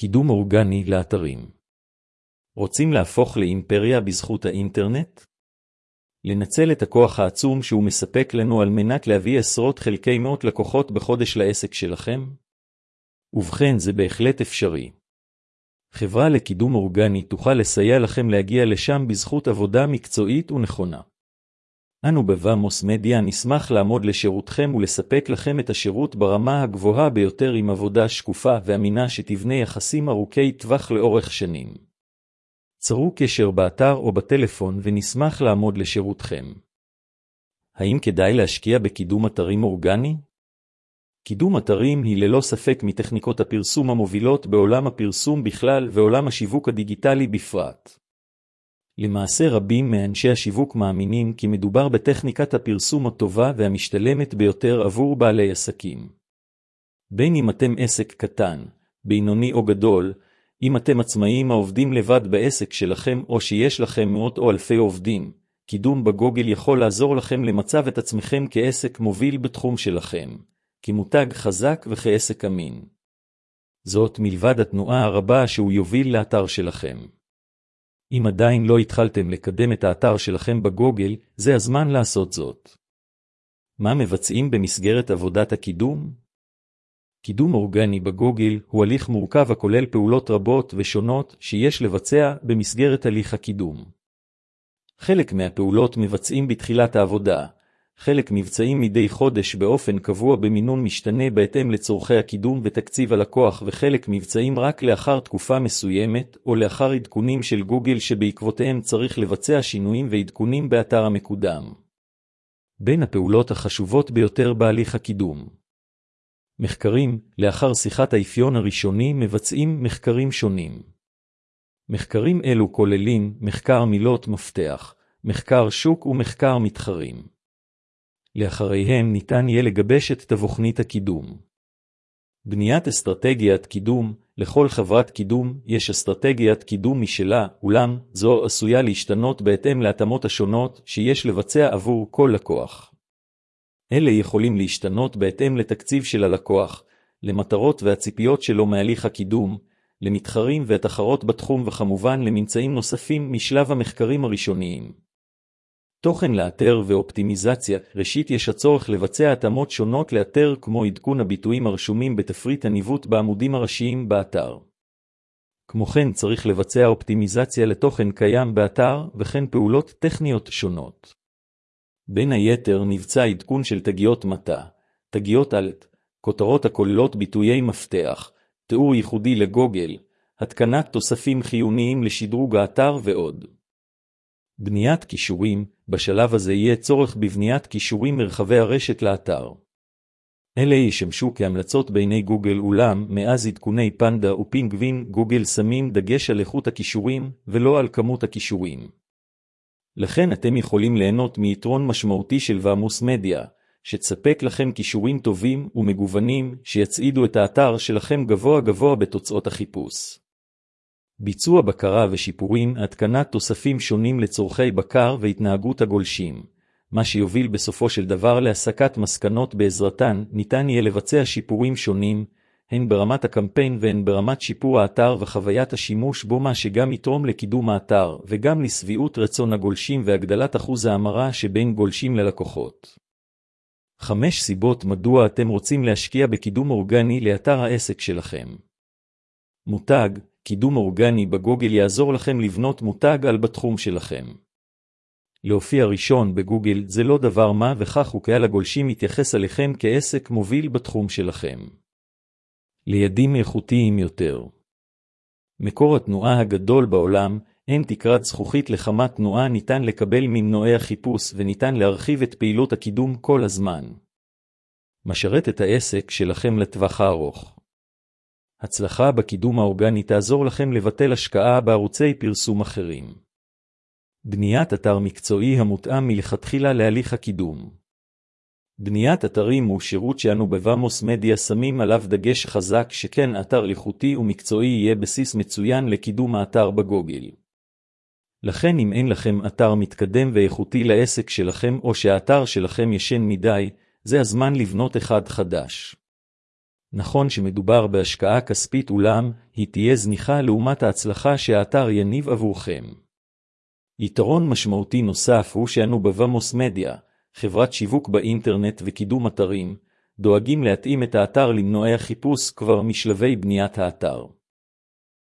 קידום אורגני לאתרים. רוצים להפוך לאימפריה בזכות האינטרנט? לנצל את הכוח העצום שהוא מספק לנו על מנת להביא עשרות חלקי מאות לקוחות בחודש לעסק שלכם? ובכן, זה בהחלט אפשרי. חברה לקידום אורגני תוכל לסייע לכם להגיע לשם בזכות עבודה מקצועית ונכונה. אנו בוואמוס מדיה נשמח לעמוד לשירותכם ולספק לכם את השירות ברמה הגבוהה ביותר עם עבודה שקופה ואמינה שתבנה יחסים ארוכי טווח לאורך שנים. צרו קשר באתר או בטלפון ונשמח לעמוד לשירותכם. האם כדאי להשקיע בקידום אתרים אורגני? קידום אתרים היא ללא ספק מטכניקות הפרסום המובילות בעולם הפרסום בכלל ועולם השיווק הדיגיטלי בפרט. למעשה רבים מאנשי השיווק מאמינים כי מדובר בטכניקת הפרסום הטובה והמשתלמת ביותר עבור בעלי עסקים. בין אם אתם עסק קטן, בינוני או גדול, אם אתם עצמאים העובדים לבד בעסק שלכם או שיש לכם מאות או אלפי עובדים, קידום בגוגל יכול לעזור לכם למצב את עצמכם כעסק מוביל בתחום שלכם, כמותג חזק וכעסק אמין. זאת מלבד התנועה הרבה שהוא יוביל לאתר שלכם. אם עדיין לא התחלתם לקדם את האתר שלכם בגוגל, זה הזמן לעשות זאת. מה מבצעים במסגרת עבודת הקידום? קידום אורגני בגוגל הוא הליך מורכב הכולל פעולות רבות ושונות שיש לבצע במסגרת הליך הקידום. חלק מהפעולות מבצעים בתחילת העבודה, חלק מבצעים מדי חודש באופן קבוע במינון משתנה בהתאם לצורכי הקידום ותקציב הלקוח, וחלק מבצעים רק לאחר תקופה מסוימת או לאחר עדכונים של גוגל שבעקבותיהם צריך לבצע שינויים ועדכונים באתר המקודם. בין הפעולות החשובות ביותר בהליך הקידום. מחקרים, לאחר שיחת האפיון הראשוני מבצעים מחקרים שונים. מחקרים אלו כוללים מחקר מילות מפתח, מחקר שוק ומחקר מתחרים. לאחריהם ניתן יהיה לגבש את תבוכנית הקידום. בניית אסטרטגיית קידום, לכל חברת קידום יש אסטרטגיית קידום משלה, אולם זו עשויה להשתנות בהתאם להתאמות השונות שיש לבצע עבור כל לקוח. אלה יכולים להשתנות בהתאם לתקציב של הלקוח, למטרות והציפיות שלו מהליך הקידום, למתחרים והתחרות בתחום וכמובן לממצאים נוספים משלב המחקרים הראשוניים. תוכן לאתר ואופטימיזציה. ראשית יש הצורך לבצע התאמות שונות לאתר כמו עדכון הביטויים הרשומים בתפריט הניווט בעמודים הראשיים באתר. כמו כן צריך לבצע אופטימיזציה לתוכן קיים באתר וכן פעולות טכניות שונות. בין היתר נבצע עדכון של תגיות מטה, תגיות אלט, כותרות הכוללות ביטויי מפתח, תיאור ייחודי לגוגל, התקנת תוספים חיוניים לשדרוג האתר ועוד. בניית קישורים, בשלב הזה יהיה צורך בבניית קישורים מרחבי הרשת לאתר. אלה ישמשו כהמלצות בעיני גוגל, אולם מאז עדכוני פנדה ופינגווין גוגל שמים דגש על איכות הקישורים ולא על כמות הקישורים. לכן אתם יכולים ליהנות מיתרון משמעותי של וואמוס מדיה, שתספק לכם קישורים טובים ומגוונים שיצעידו את האתר שלכם גבוה בתוצאות החיפוש. ביצוע בקרה ושיפורים, התקנת תוספים שונים לצורכי בקר והתנהגות הגולשים, מה שיוביל בסופו של דבר להסקת מסקנות בעזרתן ניתן יהיה לבצע שיפורים שונים, הן ברמת הקמפיין והן ברמת שיפור האתר וחוויית השימוש בו, מה שגם יתרום לקידום האתר וגם לשביעות רצון הגולשים והגדלת אחוז ההמרה שבין גולשים ללקוחות. 5 סיבות מדוע אתם רוצים להשקיע בקידום אורגני לאתר העסק שלכם. מותג, קידום אורגני בגוגל יעזור לכם לבנות מותג על בתחום שלכם. להופיע ראשון בגוגל זה לא דבר מה וכך, וקהל הגולשים מתייחס עליכם כעסק מוביל בתחום שלכם. ליעדים איכותיים יותר. מקור התנועה הגדול בעולם, אין תקרת זכוכית לכמה תנועה ניתן לקבל ממנועי החיפוש וניתן להרחיב את פעילות הקידום כל הזמן. משרת את העסק שלכם לטווח הארוך. הצלחה בקידום האורגני תעזור לכם לבטל השקעה בערוצי פרסום אחרים. בניית אתר מקצועי המותאם מלכתחילה להליך הקידום. בניית אתרים הוא שירות שאנו בוואמוס מדיה שמים עליו דגש חזק, שכן אתר איכותי ומקצועי יהיה בסיס מצוין לקידום האתר בגוגל. לכן אם אין לכם אתר מתקדם ואיכותי לעסק שלכם או שהאתר שלכם ישן מדי, זה הזמן לבנות אחד חדש. נכון שמדובר בהשקעה כספית, אולם היא תהיה זניחה לעומת ההצלחה שהאתר יניב עבורכם. יתרון משמעותי נוסף הוא שאנו בוואמוס מדיה, חברת שיווק באינטרנט וקידום אתרים, דואגים להתאים את האתר למנועי החיפוש כבר משלבי בניית האתר.